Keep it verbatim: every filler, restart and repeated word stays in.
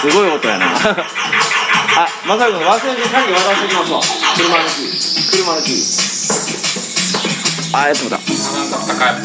すごい音やなあ、まさくん忘れて鍵渡してきますわ。車のキー車のキーあ、やってもだ。 なんか高いパ